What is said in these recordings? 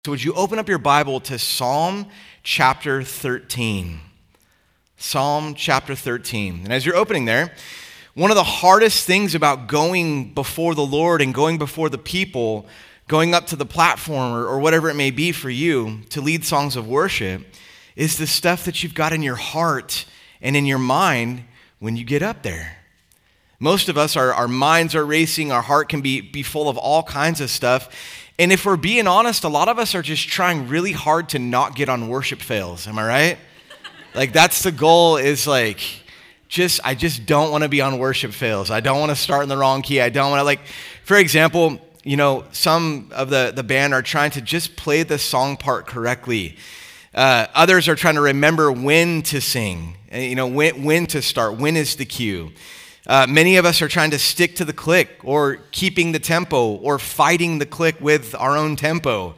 So would you open up your Bible to Psalm chapter 13? Psalm chapter 13. And as you're opening there, one of the hardest things about going before the Lord and going before the people, going up to the platform or whatever it may be for you to lead songs of worship, is the stuff that you've got in your heart and in your mind when you get up there. Most of us, our minds are racing, our heart can be full of all kinds of stuff. And if we're being honest, a lot of us are just trying really hard to not get on worship fails. Am I right? Like that's the goal is like, I just don't want to be on worship fails. I don't want to start in the wrong key. I don't want to for example, some of the band are trying to just play the song part correctly. Others are trying to remember when to sing, when to start, when is the cue. Many of us are trying to stick to the click or keeping the tempo or fighting the click with our own tempo.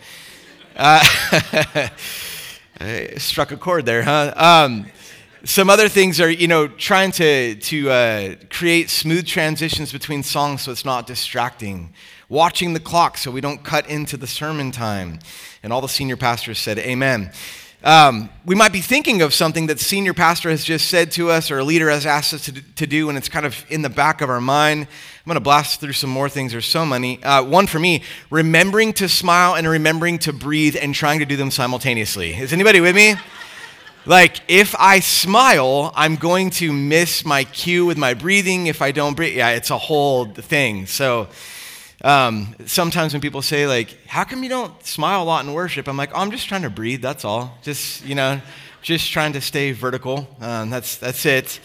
I struck a chord there, huh? Some other things are, trying to create smooth transitions between songs so it's not distracting. Watching the clock so we don't cut into the sermon time. And all the senior pastors said, amen. We might be thinking of something that senior pastor has just said to us or a leader has asked us to do, and it's kind of in the back of our mind. I'm going to blast through some more things. There's so many. One for me, remembering to smile and remembering to breathe and trying to do them simultaneously. Is anybody with me? If I smile, I'm going to miss my cue with my breathing. If I don't breathe, it's a whole thing. So sometimes when people say how come you don't smile a lot in worship? I'm I'm just trying to breathe. That's all. Just trying to stay vertical. That's it.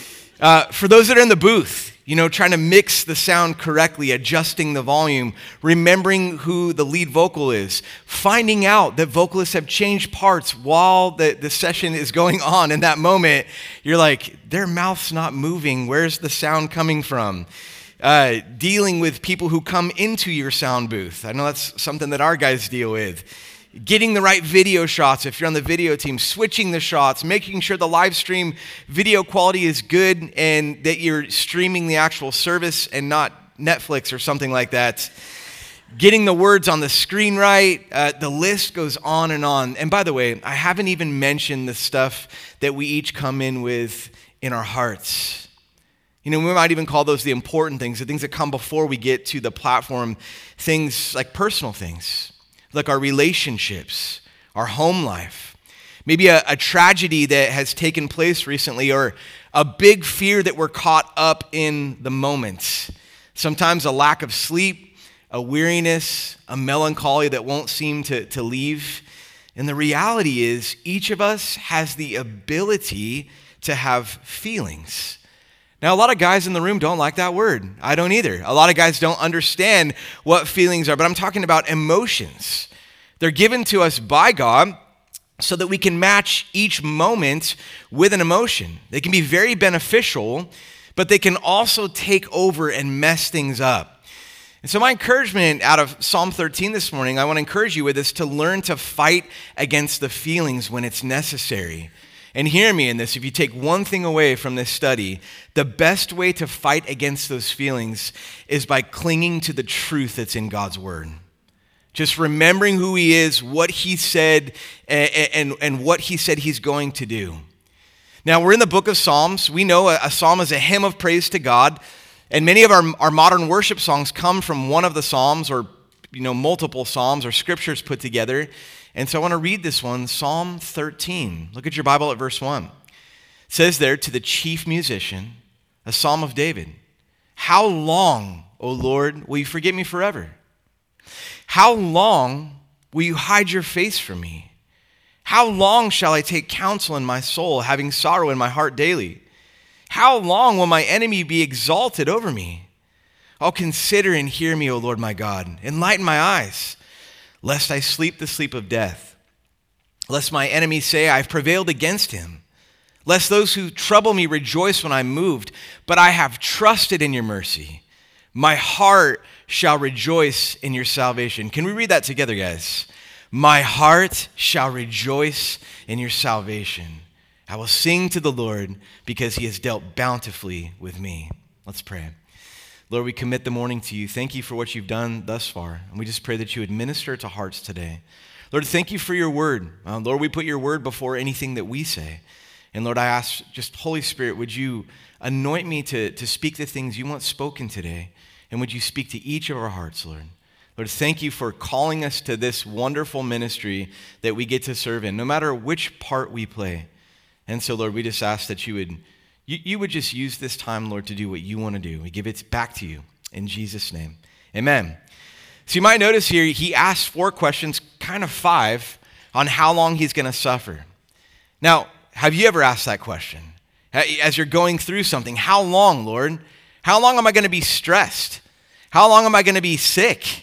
For those that are in the booth, trying to mix the sound correctly, adjusting the volume, remembering who the lead vocal is, finding out that vocalists have changed parts while the session is going on. In that moment, you're their mouth's not moving. Where's the sound coming from? Dealing with people who come into your sound booth. I know that's something that our guys deal with. Getting the right video shots if you're on the video team, switching the shots, making sure the live stream video quality is good and that you're streaming the actual service and not Netflix or something like that. Getting the words on the screen right. The list goes on and on. And by the way, I haven't even mentioned the stuff that we each come in with in our hearts. We might even call those the important things, the things that come before we get to the platform, things like personal things, like our relationships, our home life, maybe a tragedy that has taken place recently or a big fear that we're caught up in the moment. Sometimes a lack of sleep, a weariness, a melancholy that won't seem to leave. And the reality is each of us has the ability to have feelings. Now, a lot of guys in the room don't like that word. I don't either. A lot of guys don't understand what feelings are, but I'm talking about emotions. They're given to us by God so that we can match each moment with an emotion. They can be very beneficial, but they can also take over and mess things up. And so my encouragement out of Psalm 13 this morning, I want to encourage you with is to learn to fight against the feelings when it's necessary. And hear me in this, if you take one thing away from this study, the best way to fight against those feelings is by clinging to the truth that's in God's word. Just remembering who he is, what he said, and what he said he's going to do. Now, we're in the book of Psalms. We know a psalm is a hymn of praise to God. And many of our modern worship songs come from one of the psalms or multiple psalms or scriptures put together. And so I want to read this one, Psalm 13. Look at your Bible at verse 1. It says there, to the chief musician, a psalm of David. How long, O Lord, will you forget me forever? How long will you hide your face from me? How long shall I take counsel in my soul, having sorrow in my heart daily? How long will my enemy be exalted over me? Oh, consider and hear me, O Lord my God. Enlighten my eyes, lest I sleep the sleep of death. Lest my enemies say, I've prevailed against him. Lest those who trouble me rejoice when I'm moved. But I have trusted in your mercy. My heart shall rejoice in your salvation. Can we read that together, guys? My heart shall rejoice in your salvation. I will sing to the Lord because he has dealt bountifully with me. Let's pray. Lord, we commit the morning to you. Thank you for what you've done thus far. And we just pray that you would minister to hearts today. Lord, thank you for your word. Lord, we put your word before anything that we say. And Lord, I ask, just Holy Spirit, would you anoint me to speak the things you want spoken today? And would you speak to each of our hearts, Lord? Lord, thank you for calling us to this wonderful ministry that we get to serve in, no matter which part we play. And so, Lord, we just ask that you would just use this time, Lord, to do what you want to do. We give it back to you in Jesus' name. Amen. So you might notice here, he asks 4 questions, kind of 5, on how long he's going to suffer. Now, have you ever asked that question? As you're going through something, how long, Lord? How long am I going to be stressed? How long am I going to be sick?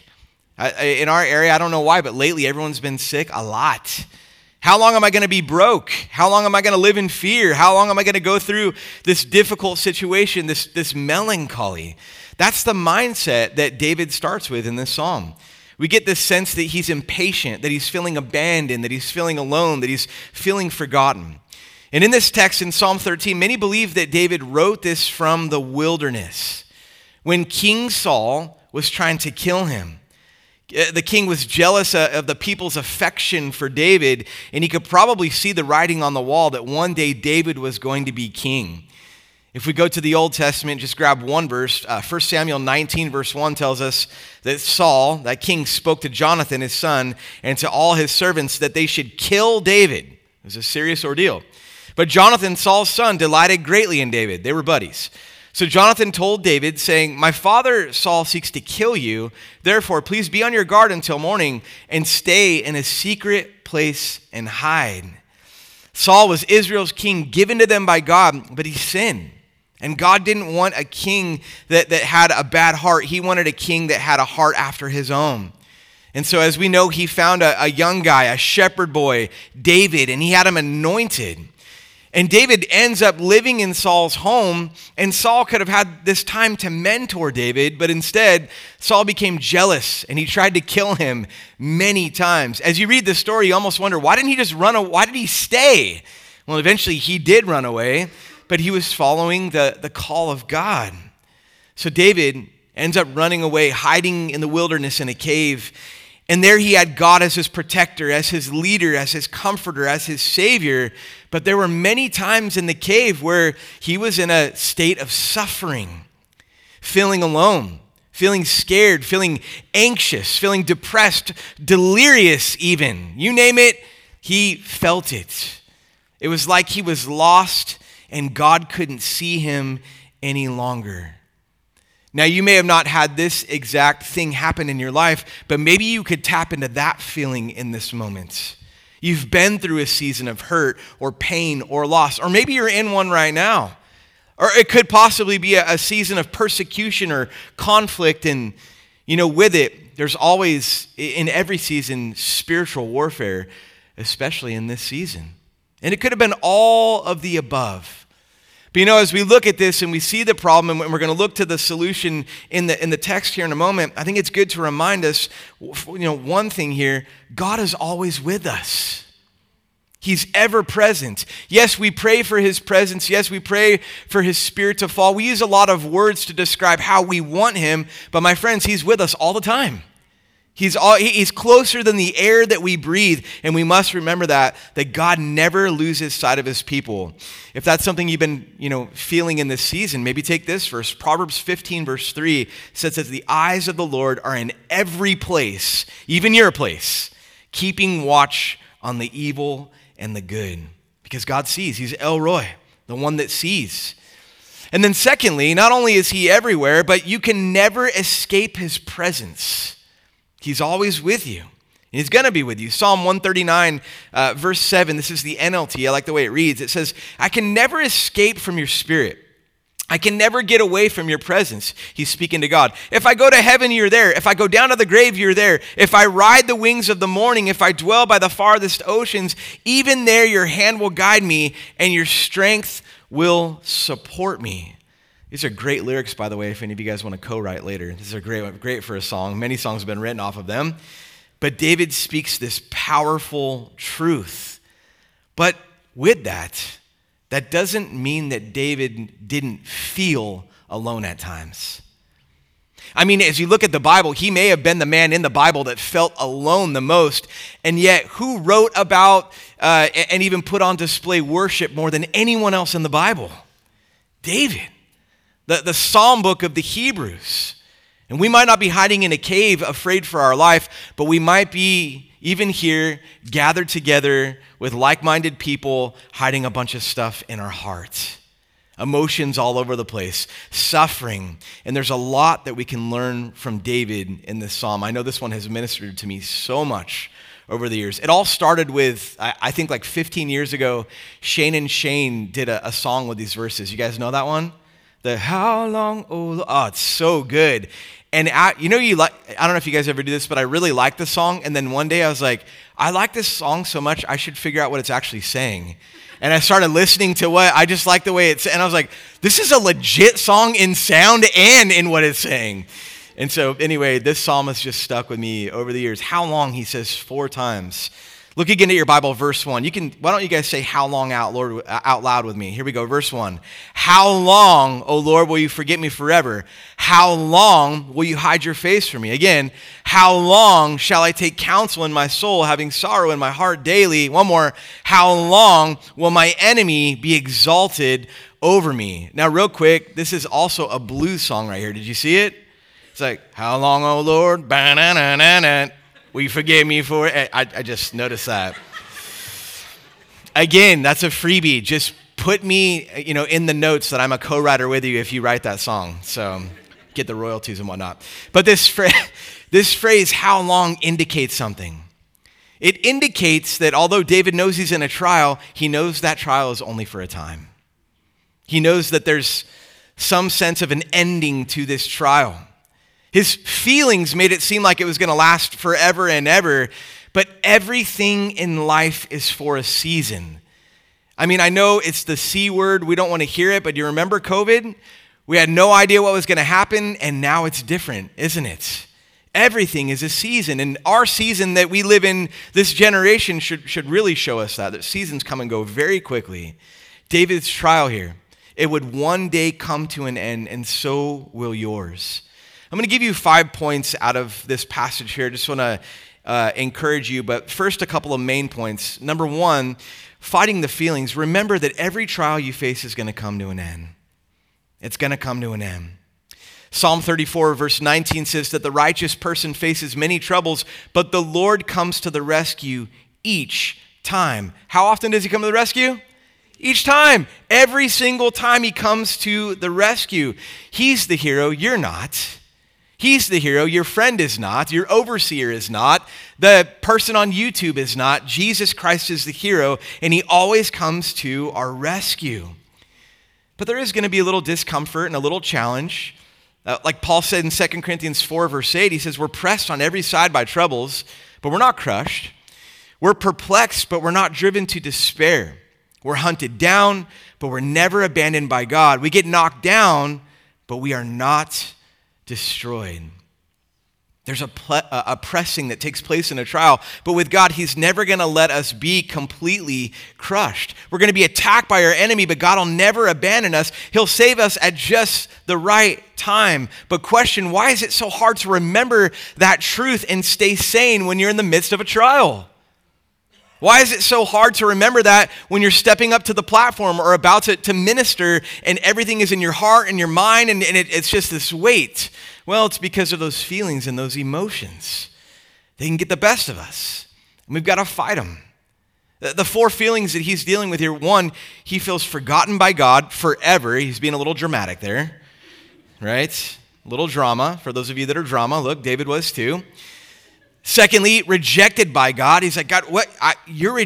In our area, I don't know why, but lately everyone's been sick a lot. How long am I going to be broke? How long am I going to live in fear? How long am I going to go through this difficult situation, this melancholy? That's the mindset that David starts with in this psalm. We get this sense that he's impatient, that he's feeling abandoned, that he's feeling alone, that he's feeling forgotten. And in this text in Psalm 13, many believe that David wrote this from the wilderness when King Saul was trying to kill him. The king was jealous of the people's affection for David, and he could probably see the writing on the wall that one day David was going to be king. If we go to the Old Testament, just grab one verse. 1 Samuel 19, verse 1 tells us that Saul, that king, spoke to Jonathan, his son, and to all his servants that they should kill David. It was a serious ordeal. But Jonathan, Saul's son, delighted greatly in David. They were buddies. So Jonathan told David, saying, "My father Saul seeks to kill you. Therefore, please be on your guard until morning and stay in a secret place and hide." Saul was Israel's king, given to them by God, but he sinned. And God didn't want a king that had a bad heart. He wanted a king that had a heart after his own. And so as we know, he found a young guy, a shepherd boy, David, and he had him anointed. And David ends up living in Saul's home, and Saul could have had this time to mentor David, but instead, Saul became jealous, and he tried to kill him many times. As you read the story, you almost wonder, why didn't he just run away? Why did he stay? Well, eventually he did run away, but he was following the call of God. So David ends up running away, hiding in the wilderness in a cave. And there he had God as his protector, as his leader, as his comforter, as his savior. But there were many times in the cave where he was in a state of suffering, feeling alone, feeling scared, feeling anxious, feeling depressed, delirious even. You name it, he felt it. It was like he was lost and God couldn't see him any longer. Now, you may have not had this exact thing happen in your life, but maybe you could tap into that feeling in this moment. You've been through a season of hurt or pain or loss, or maybe you're in one right now. Or it could possibly be a season of persecution or conflict, and with it, there's always, in every season, spiritual warfare, especially in this season. And it could have been all of the above. But as we look at this and we see the problem, and we're going to look to the solution in the text here in a moment, I think it's good to remind us, one thing here: God is always with us. He's ever present. Yes, we pray for his presence. Yes, we pray for his spirit to fall. We use a lot of words to describe how we want him, but my friends, he's with us all the time. He's closer than the air that we breathe, and we must remember that God never loses sight of his people. If that's something you've been, feeling in this season, maybe take this verse. Proverbs 15, verse 3 says that the eyes of the Lord are in every place, even your place, keeping watch on the evil and the good. Because God sees. He's El Roi, the one that sees. And then secondly, not only is he everywhere, but you can never escape his presence. He's always with you. And he's going to be with you. Psalm 139, verse 7, this is the NLT. I like the way it reads. It says, "I can never escape from your spirit. I can never get away from your presence." He's speaking to God. "If I go to heaven, you're there. If I go down to the grave, you're there. If I ride the wings of the morning, if I dwell by the farthest oceans, even there your hand will guide me and your strength will support me." These are great lyrics, by the way, if any of you guys want to co-write later. These are great for a song. Many songs have been written off of them. But David speaks this powerful truth. But with that doesn't mean that David didn't feel alone at times. I mean, as you look at the Bible, he may have been the man in the Bible that felt alone the most, and yet who wrote about and even put on display worship more than anyone else in the Bible? David, the Psalm book of the Hebrews. And we might not be hiding in a cave afraid for our life, but we might be even here gathered together with like-minded people hiding a bunch of stuff in our hearts. Emotions all over the place, suffering. And there's a lot that we can learn from David in this psalm. I know this one has ministered to me so much over the years. It all started with, I think like 15 years ago, Shane and Shane did a song with these verses. You guys know that one? The how long, oh, it's so good. And I don't know if you guys ever do this, but I really like the song. And then one day I was like, I like this song so much, I should figure out what it's actually saying. And I started listening to I just like the way it's, and I was like, this is a legit song in sound and in what it's saying. And so anyway, this psalm has just stuck with me over the years. How long, he says 4 times. Look again at your Bible, verse 1. Why don't you guys say how long out loud with me? Here we go, verse 1. How long, O Lord, will you forget me forever? How long will you hide your face from me? Again, how long shall I take counsel in my soul, having sorrow in my heart daily? One more. How long will my enemy be exalted over me? Now, real quick, this is also a blues song right here. Did you see it? It's like, how long, O Lord? Ba-na-na-na-na. Will you forgive me for it? I just noticed that. Again, that's a freebie. Just put me, in the notes that I'm a co-writer with you if you write that song. So get the royalties and whatnot. But this phrase, how long, indicates something. It indicates that although David knows he's in a trial, he knows that trial is only for a time. He knows that there's some sense of an ending to this trial. His feelings made it seem like it was going to last forever and ever, but everything in life is for a season. I mean, I know it's the C word. We don't want to hear it, but do you remember COVID? We had no idea what was going to happen, and now it's different, isn't it? Everything is a season, and our season that we live in, this generation, should really show us that seasons come and go very quickly. David's trial here, it would one day come to an end, and so will yours. I'm going to give you 5 points out of this passage here. I just want to encourage you, but first a couple of main points. Number 1, fighting the feelings. Remember that every trial you face is going to come to an end. It's going to come to an end. Psalm 34 verse 19 says that the righteous person faces many troubles, but the Lord comes to the rescue each time. How often does he come to the rescue? Each time. Every single time he comes to the rescue. He's the hero, you're not. He's the hero, your friend is not, your overseer is not, the person on YouTube is not. Jesus Christ is the hero, and he always comes to our rescue. But there is going to be a little discomfort and a little challenge. Like Paul said in 2 Corinthians 4, verse 8, he says, we're pressed on every side by troubles, but we're not crushed. We're perplexed, but we're not driven to despair. We're hunted down, but we're never abandoned by God. We get knocked down, but we are not destroyed. There's a pressing that takes place in a trial, but with God, he's never going to let us be completely crushed. We're going to be attacked by our enemy, but God will never abandon us. He'll save us at just the right time. But question, why is it so hard to remember that truth and stay sane when you're in the midst of a trial? Why is it so hard to remember that when you're stepping up to the platform or about to minister and everything is in your heart and your mind and it's just this weight? Well, it's because of those feelings and those emotions. They can get the best of us, and we've got to fight them. The 4 feelings that he's dealing with here, 1, he feels forgotten by God forever. He's being a little dramatic there, right? A little drama. For those of you that are drama, look, David was too. Secondly, rejected by God. He's like, God, what? You're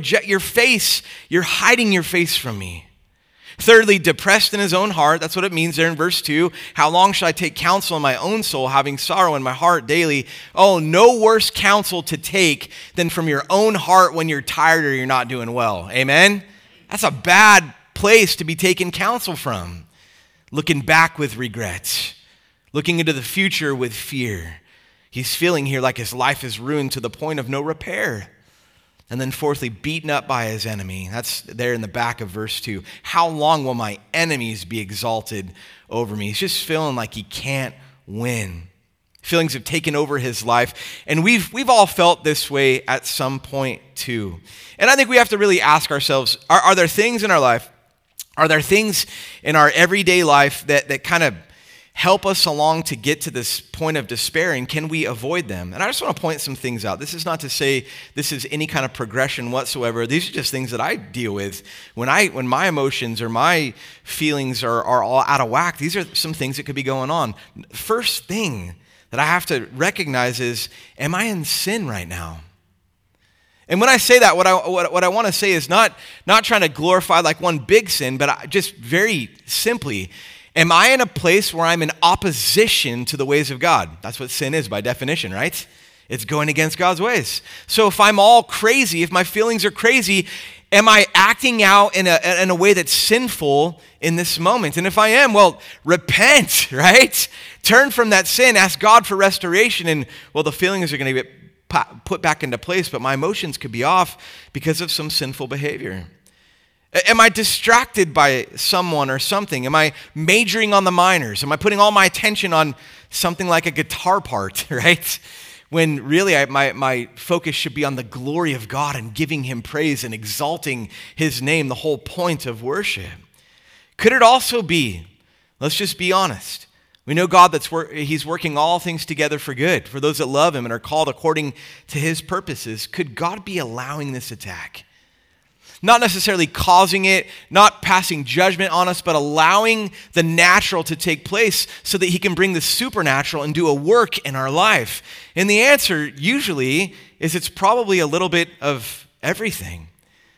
hiding your face from me. Thirdly, depressed in his own heart. That's what it means there in verse 2. How long shall I take counsel in my own soul, having sorrow in my heart daily? Oh, no worse counsel to take than from your own heart when you're tired or you're not doing well. Amen? That's a bad place to be taking counsel from. Looking back with regret. Looking into the future with fear. He's feeling here like his life is ruined to the point of no repair. And then fourthly, beaten up by his enemy. That's there in the back of verse 2. How long will my enemies be exalted over me? He's just feeling like he can't win. Feelings have taken over his life. And we've all felt this way at some point too. And I think we have to really ask ourselves, are there things in our life, are there things in our everyday life that kind of help us along to get to this point of despair, and can we avoid them? And I just want to point some things out. This is not to say this is any kind of progression whatsoever. These are just things that I deal with when my emotions or my feelings are all out of whack. These are some things that could be going on. First thing that I have to recognize is, am I in sin right now? And when I say that, what I want to say is not trying to glorify like one big sin, but just very simply, am I in a place where I'm in opposition to the ways of God? That's what sin is by definition, right? It's going against God's ways. So if I'm all crazy, if my feelings are crazy, am I acting out in a way that's sinful in this moment? And if I am, well, repent, right? Turn from that sin, ask God for restoration, and well, the feelings are going to get put back into place, but my emotions could be off because of some sinful behavior. Am I distracted by someone or something? Am I majoring on the minors? Am I putting all my attention on something like a guitar part, right? When really my focus should be on the glory of God and giving him praise and exalting his name, the whole point of worship. Could it also be, let's just be honest, we know God he's working all things together for good, for those that love him and are called according to his purposes. Could God be allowing this attack? Not necessarily causing it, not passing judgment on us, but allowing the natural to take place so that he can bring the supernatural and do a work in our life. And the answer usually is it's probably a little bit of everything.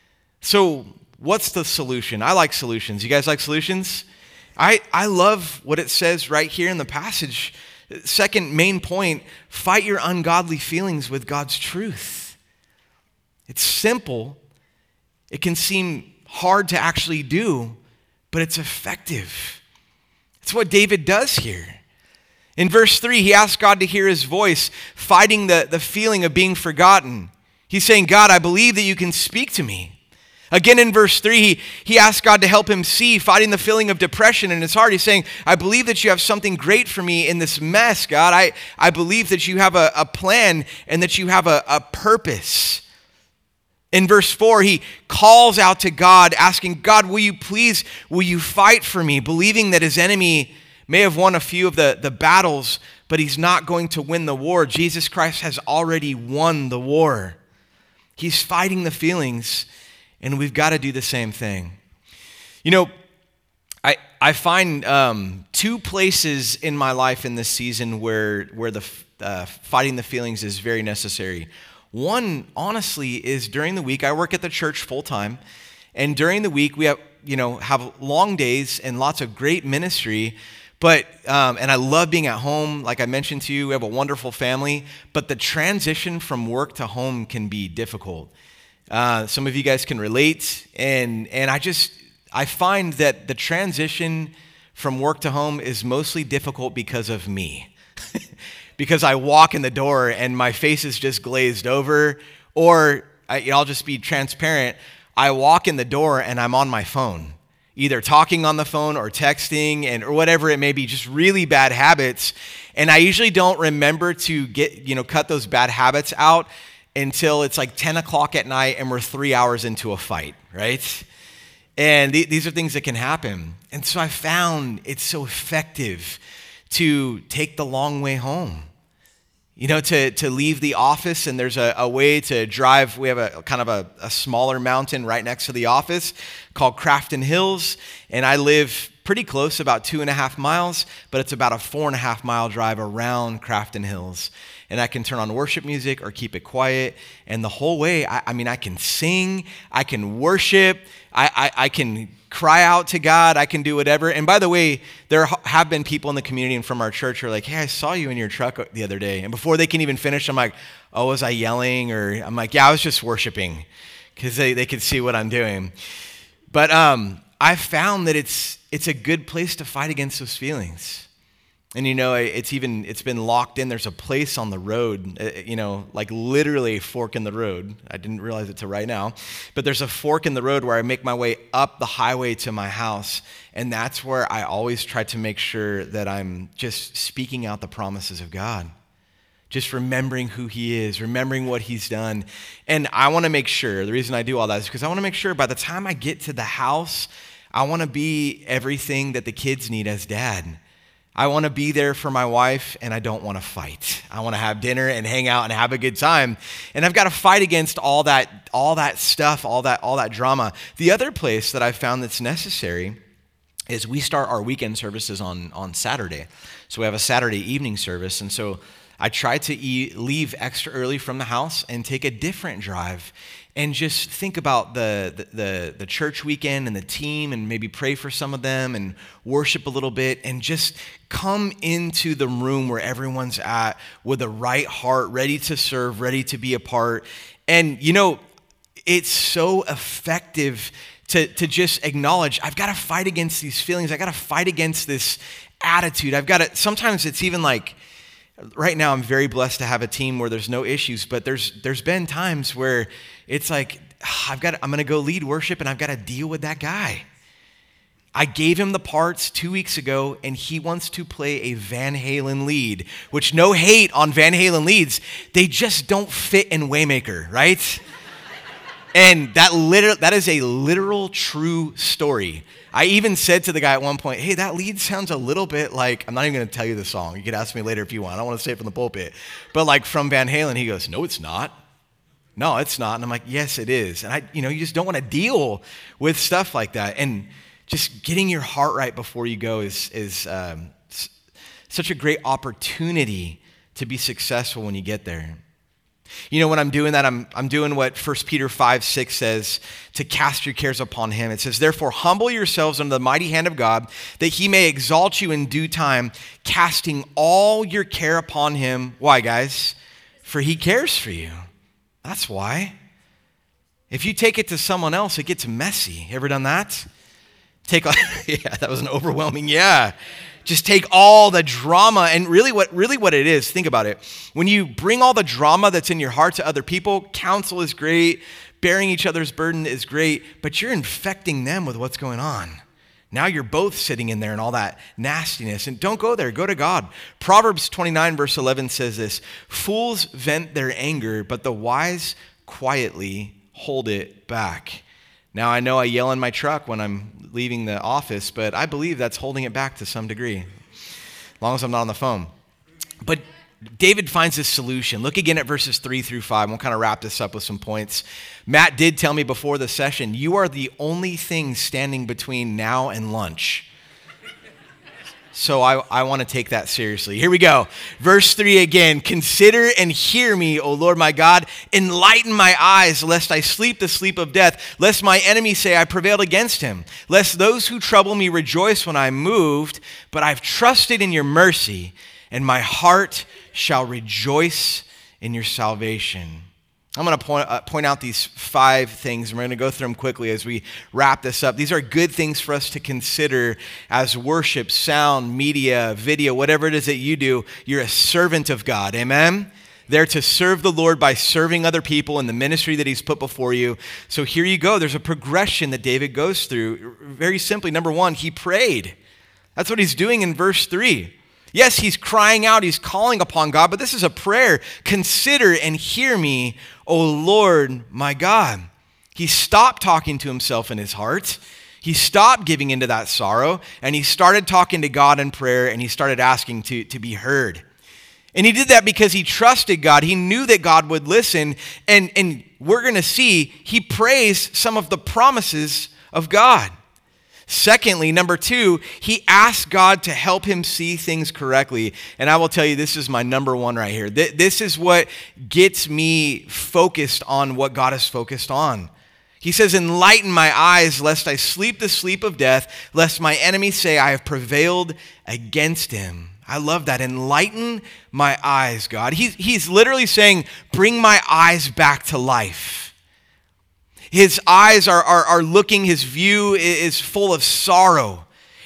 So what's the solution? I like solutions. You guys like solutions? I love what it says right here in the passage. Second main point, fight your ungodly feelings with God's truth. It's simple. It can seem hard to actually do, but it's effective. It's what David does here. In verse 3, he asks God to hear his voice, fighting the feeling of being forgotten. He's saying, God, I believe that you can speak to me. Again, in verse 3, he asks God to help him see, fighting the feeling of depression in his heart. He's saying, I believe that you have something great for me in this mess, God. I believe that you have a plan and that you have a purpose. In verse 4, he calls out to God, asking, God, will you fight for me? Believing that his enemy may have won a few of the battles, but he's not going to win the war. Jesus Christ has already won the war. He's fighting the feelings, and we've got to do the same thing. You know, I find two places in my life in this season where the fighting the feelings is very necessary. One, honestly, is during the week. I work at the church full time, and during the week we have long days and lots of great ministry. But and I love being at home. Like I mentioned to you, we have a wonderful family. But the transition from work to home can be difficult. Some of you guys can relate, and I find that the transition from work to home is mostly difficult because of me. Because I walk in the door and my face is just glazed over, or I'll just be transparent. I walk in the door and I'm on my phone, either talking on the phone or texting or whatever it may be, just really bad habits. And I usually don't remember to cut those bad habits out until it's like 10 o'clock at night and we're 3 hours into a fight, right? And these are things that can happen. And so I found it's so effective to take the long way home. To leave the office, and there's a way to drive. We have a kind of a smaller mountain right next to the office called Crafton Hills, and I live pretty close, about 2.5 miles, but it's about a 4.5 mile drive around Crafton Hills. And I can turn on worship music or keep it quiet, and the whole way, I can sing, I can worship, I can cry out to God, I can do whatever. And by the way, there have been people in the community and from our church who are like, hey, I saw you in your truck the other day. And before they can even finish, I'm like, oh, was I yelling? Or I'm like, yeah, I was just worshiping, because they could see what I'm doing. But I found that it's a good place to fight against those feelings. And it's been locked in. There's a place on the road, like literally a fork in the road. I didn't realize it till right now. But there's a fork in the road where I make my way up the highway to my house. And that's where I always try to make sure that I'm just speaking out the promises of God. Just remembering who he is, remembering what he's done. And I want to make sure, the reason I do all that is because I want to make sure by the time I get to the house, I want to be everything that the kids need as dad. I want to be there for my wife, and I don't want to fight. I want to have dinner and hang out and have a good time. And I've got to fight against all that stuff, all that drama. The other place that I've found that's necessary is we start our weekend services on Saturday. So we have a Saturday evening service, and so I try to leave extra early from the house and take a different drive and just think about the church weekend and the team and maybe pray for some of them and worship a little bit and just come into the room where everyone's at with a right heart, ready to serve, ready to be a part. And, it's so effective to just acknowledge, I've got to fight against these feelings. I got to fight against this attitude. Sometimes it's even like, right now, I'm very blessed to have a team where there's no issues, but there's been times where it's like, I'm going to go lead worship and I've got to deal with that guy. I gave him the parts 2 weeks ago and he wants to play a Van Halen lead, which no hate on Van Halen leads. They just don't fit in Waymaker, right? And that is a literal true story. I even said to the guy at one point, hey, that lead sounds a little bit like, I'm not even going to tell you the song. You could ask me later if you want. I don't want to say it from the pulpit. But like from Van Halen, he goes, no, it's not. No, it's not. And I'm like, yes, it is. And you just don't want to deal with stuff like that. And just getting your heart right before you go is such a great opportunity to be successful when you get there. When I'm doing that, I'm doing what 1 Peter 5:6 says, to cast your cares upon him. It says, therefore, humble yourselves under the mighty hand of God, that he may exalt you in due time, casting all your care upon him. Why, guys? For he cares for you. That's why. If you take it to someone else, it gets messy. Ever done that? Yeah, that was an overwhelming yeah. Just take all the drama, and really what it is, think about it. When you bring all the drama that's in your heart to other people, counsel is great, bearing each other's burden is great, but you're infecting them with what's going on. Now you're both sitting in there and all that nastiness, and don't go there, go to God. Proverbs 29 verse 11 says this, fools vent their anger, but the wise quietly hold it back. Now, I know I yell in my truck when I'm leaving the office, but I believe that's holding it back to some degree, as long as I'm not on the phone. But David finds this solution. Look again at verses 3-5. We'll kind of wrap this up with some points. Matt did tell me before the session, you are the only thing standing between now and lunch. So I want to take that seriously. Here we go. Verse 3 again. Consider and hear me, O Lord my God. Enlighten my eyes, lest I sleep the sleep of death, lest my enemies say I prevailed against him, lest those who trouble me rejoice when I'm moved. But I've trusted in your mercy, and my heart shall rejoice in your salvation. I'm going to point out these 5 things, and we're going to go through them quickly as we wrap this up. These are good things for us to consider as worship, sound, media, video, whatever it is that you do. You're a servant of God, amen? There to serve the Lord by serving other people in the ministry that he's put before you. So here you go. There's a progression that David goes through. Very simply, number 1, he prayed. That's what he's doing in verse 3. Yes, he's crying out, he's calling upon God, but this is a prayer. Consider and hear me, O Lord, my God. He stopped talking to himself in his heart. He stopped giving into that sorrow, and he started talking to God in prayer, and he started asking to be heard. And he did that because he trusted God. He knew that God would listen, and we're going to see he prays some of the promises of God. Secondly, number 2, he asked God to help him see things correctly. And I will tell you, this is my number 1 right here. This is what gets me focused on what God is focused on. He says, enlighten my eyes, lest I sleep the sleep of death, lest my enemies say I have prevailed against him. I love that. Enlighten my eyes, God. He's literally saying, bring my eyes back to life. His eyes are looking, his view is full of sorrow.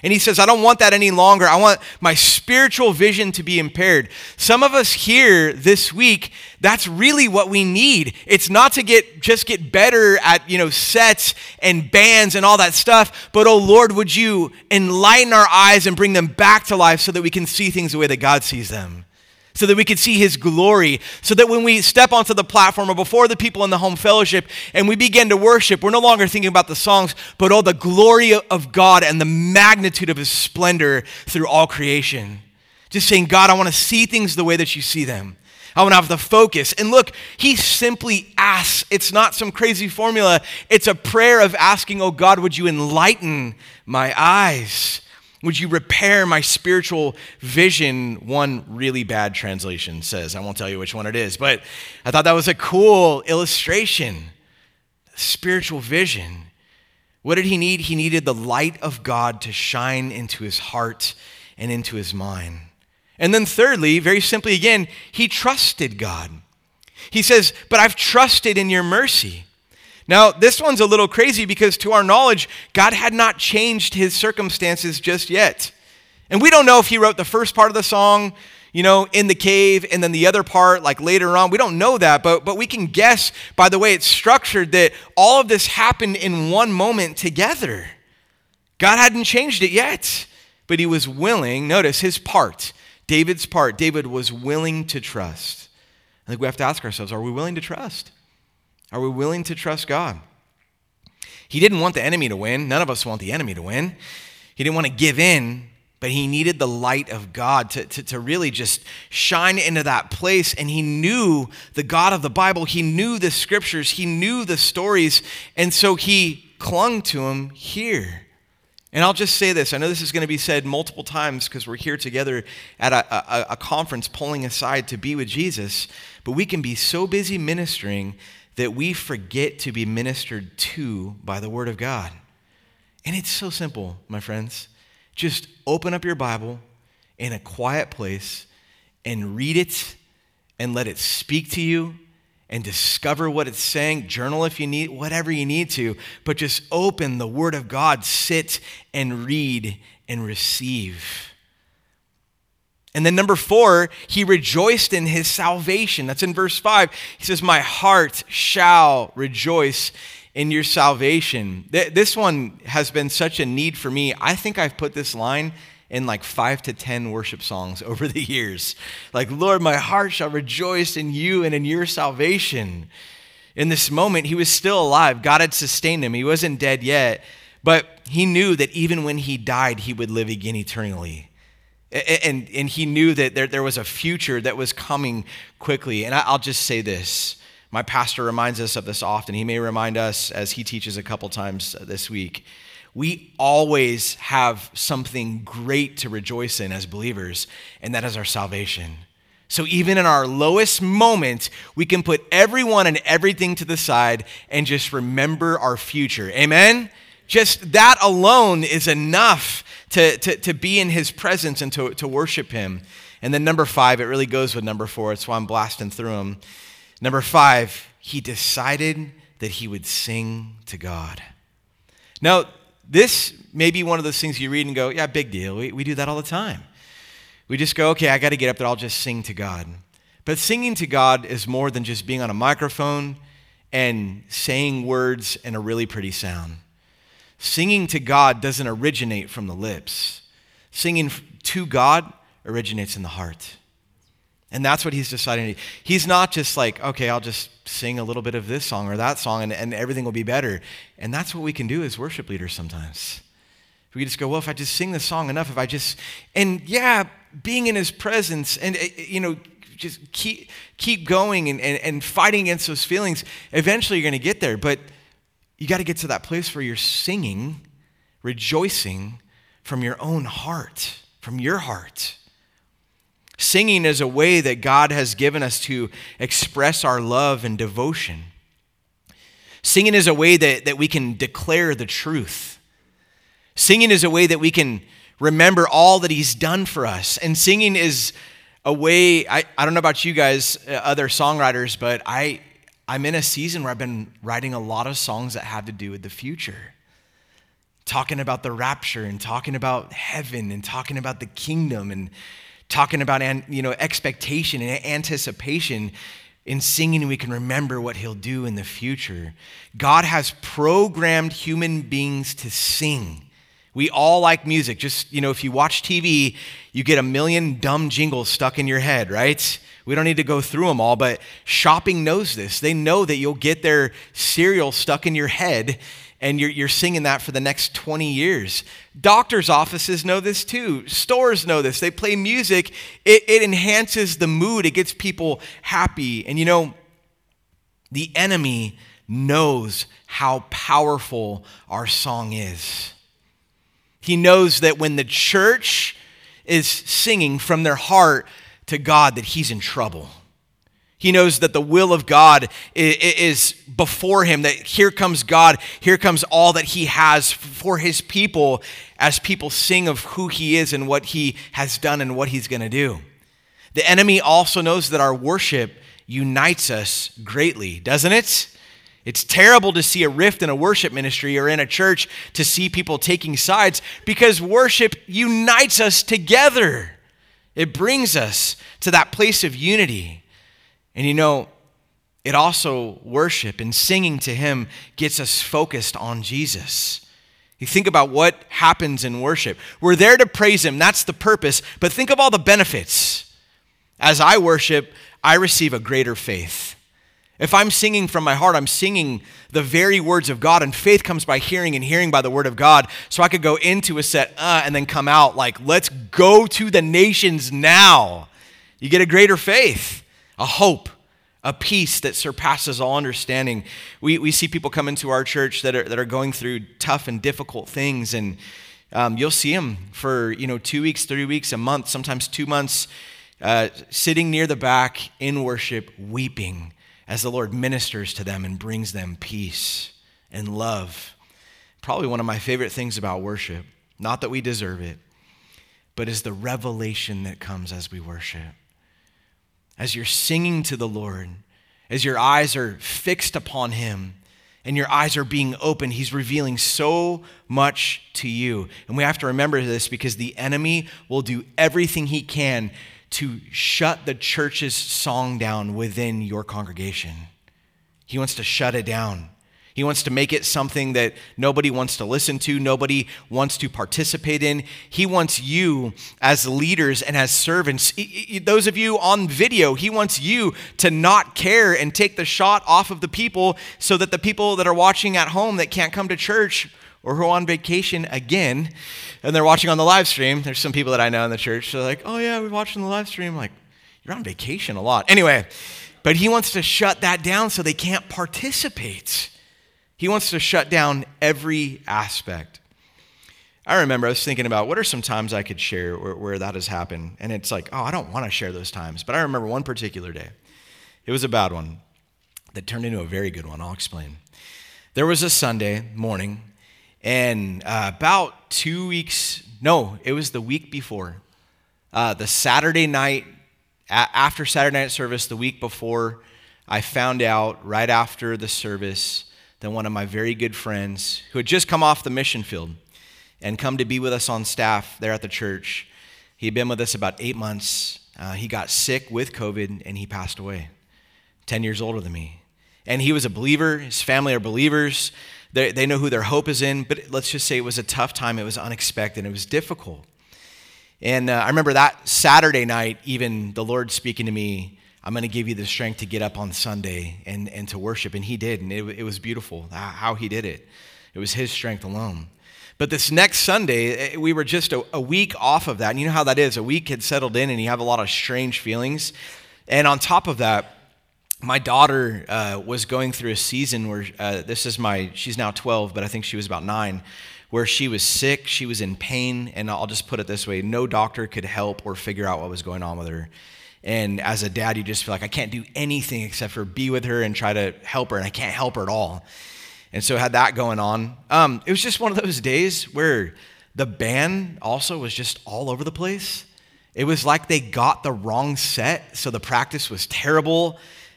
And he says, I don't want that any longer. I want my spiritual vision to be impaired. Some of us here this week, that's really what we need. It's not to just get better at, sets and bands and all that stuff, but oh Lord, would you enlighten our eyes and bring them back to life so that we can see things the way that God sees them, so that we can see his glory, so that when we step onto the platform or before the people in the home fellowship and we begin to worship, we're no longer thinking about the songs, but oh, the glory of God and the magnitude of his splendor through all creation. Just saying, God, I want to see things the way that you see them. I want to have the focus. And look, he simply asks. It's not some crazy formula. It's a prayer of asking, oh God, would you enlighten my eyes? Would you repair my spiritual vision? One really bad translation says, I won't tell you which one it is, but I thought that was a cool illustration. Spiritual vision. What did he need? He needed the light of God to shine into his heart and into his mind. And then thirdly, very simply again, he trusted God. He says, but I've trusted in your mercy. Now, this one's a little crazy because to our knowledge, God had not changed his circumstances just yet. And we don't know if he wrote the first part of the song, in the cave, and then the other part, like later on. We don't know that, but we can guess by the way it's structured that all of this happened in one moment together. God hadn't changed it yet, but he was willing. Notice his part, David's part. David was willing to trust. I think we have to ask ourselves, are we willing to trust? Are we willing to trust God? He didn't want the enemy to win. None of us want the enemy to win. He didn't want to give in, but he needed the light of God to really just shine into that place. And he knew the God of the Bible. He knew the scriptures. He knew the stories. And so he clung to him here. And I'll just say this. I know this is going to be said multiple times because we're here together at a conference pulling aside to be with Jesus. But we can be so busy ministering that we forget to be ministered to by the Word of God. And it's so simple, my friends. Just open up your Bible in a quiet place and read it and let it speak to you and discover what it's saying. Journal if you need, whatever you need to, but just open the Word of God, sit and read and receive. And then number 4, he rejoiced in his salvation. That's in verse 5. He says, my heart shall rejoice in your salvation. This one has been such a need for me. I think I've put this line in like 5 to 10 worship songs over the years. Like, Lord, my heart shall rejoice in you and in your salvation. In this moment, he was still alive. God had sustained him. He wasn't dead yet, but he knew that even when he died, he would live again eternally. And he knew that there was a future that was coming quickly. And I'll just say this. My pastor reminds us of this often. He may remind us as he teaches a couple times this week. We always have something great to rejoice in as believers, and that is our salvation. So even in our lowest moment, we can put everyone and everything to the side and just remember our future. Amen? Just that alone is enough to be in his presence and to worship him. And then number 5, it really goes with number 4. That's why I'm blasting through them. Number 5, he decided that he would sing to God. Now, this may be one of those things you read and go, yeah, big deal. We do that all the time. We just go, okay, I got to get up there. I'll just sing to God. But singing to God is more than just being on a microphone and saying words in a really pretty sound. Singing to God doesn't originate from the lips. Singing to God originates in the heart. And that's what he's deciding. He's not just like, okay, I'll just sing a little bit of this song or that song and everything will be better. And that's what we can do as worship leaders sometimes. We just go, well, if I just sing this song enough, being in his presence and, just keep going and fighting against those feelings, eventually you're going to get there. But you got to get to that place where you're singing, rejoicing from your own heart, from your heart. Singing is a way that God has given us to express our love and devotion. Singing is a way that we can declare the truth. Singing is a way that we can remember all that he's done for us. And singing is a way, I don't know about you guys, other songwriters, but I'm in a season where I've been writing a lot of songs that have to do with the future. talking about the rapture and talking about heaven and talking about the kingdom and talking about expectation and anticipation. In singing, we can remember what he'll do in the future. God has programmed human beings to sing. We all like music. Just, if you watch TV, you get a million dumb jingles stuck in your head, right? We don't need to go through them all, but shopping knows this. They know that you'll get their cereal stuck in your head and you're singing that for the next 20 years. Doctors' offices know this too. Stores know this. They play music. It enhances the mood. It gets people happy. And the enemy knows how powerful our song is. He knows that when the church is singing from their heart to God, that he's in trouble. He knows that the will of God is before him, that here comes God, here comes all that he has for his people as people sing of who he is and what he has done and what he's going to do. The enemy also knows that our worship unites us greatly, doesn't it? It's terrible to see a rift in a worship ministry or in a church to see people taking sides because worship unites us together. It brings us to that place of unity. And it also, worship and singing to him gets us focused on Jesus. You think about what happens in worship. We're there to praise him. That's the purpose. But think of all the benefits. As I worship, I receive a greater faith. If I'm singing from my heart, I'm singing the very words of God, and faith comes by hearing and hearing by the word of God. So I could go into a set and then come out like, let's go to the nations now. You get a greater faith. A hope, a peace that surpasses all understanding. We see people come into our church that are going through tough and difficult things, and you'll see them for 2 weeks, 3 weeks, a month, sometimes 2 months, sitting near the back in worship, weeping as the Lord ministers to them and brings them peace and love. Probably one of my favorite things about worship, not that we deserve it, but is the revelation that comes as we worship. As you're singing to the Lord, as your eyes are fixed upon him and your eyes are being open, he's revealing so much to you. And we have to remember this because the enemy will do everything he can to shut the church's song down within your congregation. He wants to shut it down. He wants to make it something that nobody wants to listen to, nobody wants to participate in. He wants you as leaders and as servants, those of you on video, he wants you to not care and take the shot off of the people so that the people that are watching at home that can't come to church or who are on vacation again, and they're watching on the live stream. There's some people that I know in the church. They're like, oh yeah, we're watching the live stream. I'm like, you're on vacation a lot. Anyway, but he wants to shut that down so they can't participate. He wants to shut down every aspect. I remember I was thinking about what are some times I could share where that has happened. And it's like, I don't want to share those times. But I remember one particular day. It was a bad one that turned into a very good one. I'll explain. There was a Sunday morning, and about 2 weeks, no, it was the week before. The Saturday night, after Saturday night service, the week before, I found out right after the service that one of my very good friends who had just come off the mission field and come to be with us on staff there at the church, he had been with us about 8 months. He got sick with COVID and he passed away, 10 years older than me. And he was a believer. His family are believers. They know who their hope is in. But let's just say it was a tough time. It was unexpected. It was difficult. And I remember that Saturday night, even the Lord speaking to me, I'm going to give you the strength to get up on Sunday and to worship. And he did. And it was beautiful how he did it. It was his strength alone. But this next Sunday, we were just a week off of that. And you know how that is. A week had settled in and you have a lot of strange feelings. And on top of that, my daughter was going through a season where she's now 12, but I think she was about 9, where she was sick, she was in pain, and I'll just put it this way, no doctor could help or figure out what was going on with her. And as a dad, you just feel like, I can't do anything except for be with her and try to help her, and I can't help her at all. And so I had that going on. It was just one of those days where the band also was just all over the place. It was like they got the wrong set, so the practice was terrible.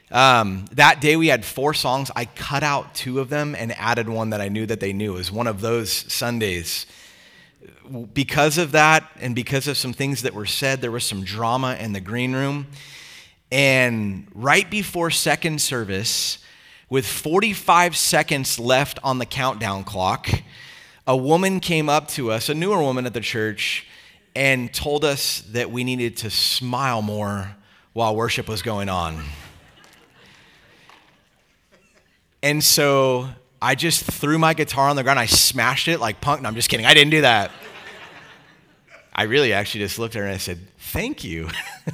That day we had 4 songs. I cut out 2 of them and added one that I knew that they knew. It was one of those Sundays. Because of that and because of some things that were said, there was some drama in the green room. And right before second service, with 45 seconds left on the countdown clock, a woman came up to us, a newer woman at the church, and told us that we needed to smile more while worship was going on. And so I just threw my guitar on the ground. I smashed it like punk. No, I'm just kidding. I didn't do that. I really actually just looked at her and I said, thank you.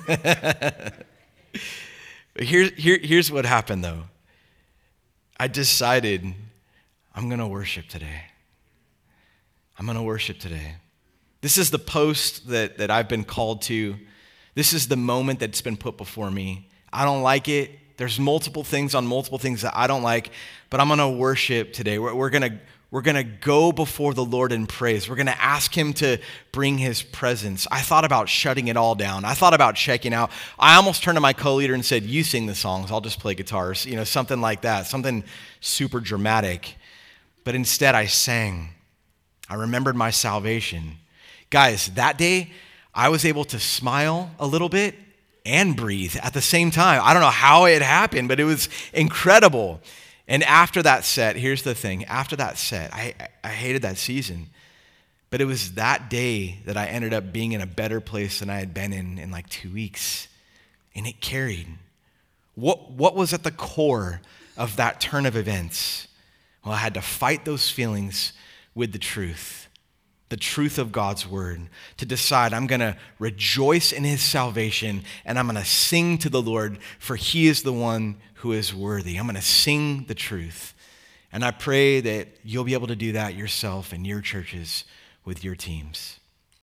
Here's what happened, though. I decided I'm going to worship today. I'm going to worship today. This is the post that I've been called to. This is the moment that's been put before me. I don't like it. There's multiple things on multiple things that I don't like, but I'm going to worship today. We're going to go before the Lord in praise. We're going to ask him to bring his presence. I thought about shutting it all down. I thought about checking out. I almost turned to my co-leader and said, you sing the songs, I'll just play guitars, something like that, something super dramatic. But instead I sang. I remembered my salvation. Guys, that day I was able to smile a little bit and breathe at the same time. I don't know how it happened, but it was incredible. And after that set, here's the thing. After that set, I hated that season. But it was that day that I ended up being in a better place than I had been in like 2 weeks. And it carried. What was at the core of that turn of events? Well, I had to fight those feelings with the truth of God's word, to decide I'm going to rejoice in his salvation and I'm going to sing to the Lord, for he is the one who is worthy. I'm going to sing the truth. And I pray that you'll be able to do that yourself in your churches with your teams.